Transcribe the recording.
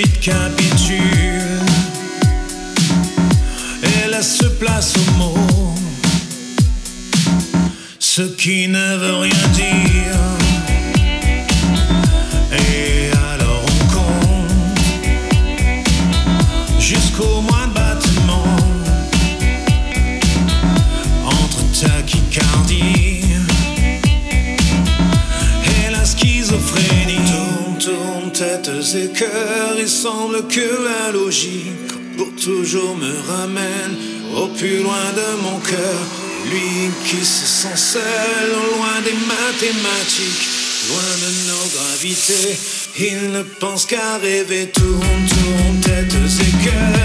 vite capitule et laisse place aux mots, ce qui ne veut rien dire. Et alors on compte jusqu'au moindre battement entre tachycardie et la schizophrénie. Tourne têtes et cœurs, il semble que la logique pour toujours me ramène au plus loin de mon cœur. Lui qui se sent seul, loin des mathématiques, loin de nos gravités, il ne pense qu'à rêver. Tourne têtes et cœurs.